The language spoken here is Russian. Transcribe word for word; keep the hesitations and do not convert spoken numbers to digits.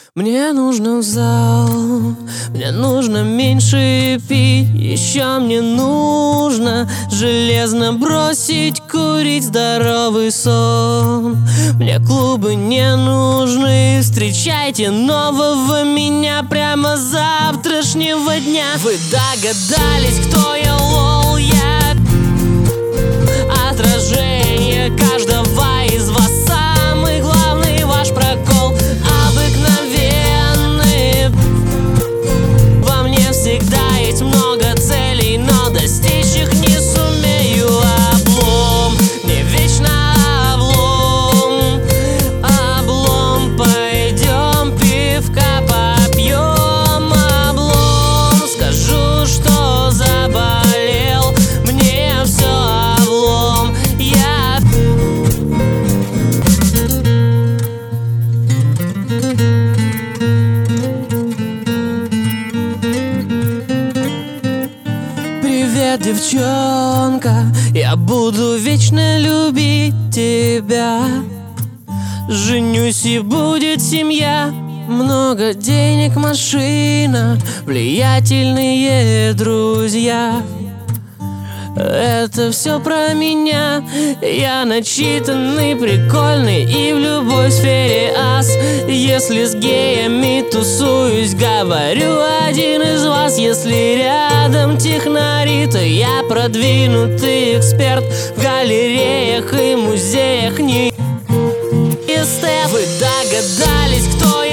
Мне нужно в зал, мне нужно меньше пить. Еще мне нужно железно бросить курить здоровый сон. Мне клубы не нужны, встречайте нового меня прямо с завтрашнего дня. Вы догадались, кто я, лол, я отражение каждого из вас. Самый главный ваш прокол обыкновенный. Во мне всегда есть много целей, но достичь их не сумею. Облом, не вечно облом. Облом, пойдем пивка попьем. Облом, скажу, что заболел. Мне все облом. Я Привет, девчонка, я буду вечно любить тебя. Женюсь и будет семья, много денег, машина, влиятельные друзья. Это все про меня. Я начитанный, прикольный и в любой сфере ас. Если с геями тусуюсь, говорю, один из вас. Если рядом технари, то я продвинутый эксперт в галереях и музеях. Не эстет. Вы догадались, кто я?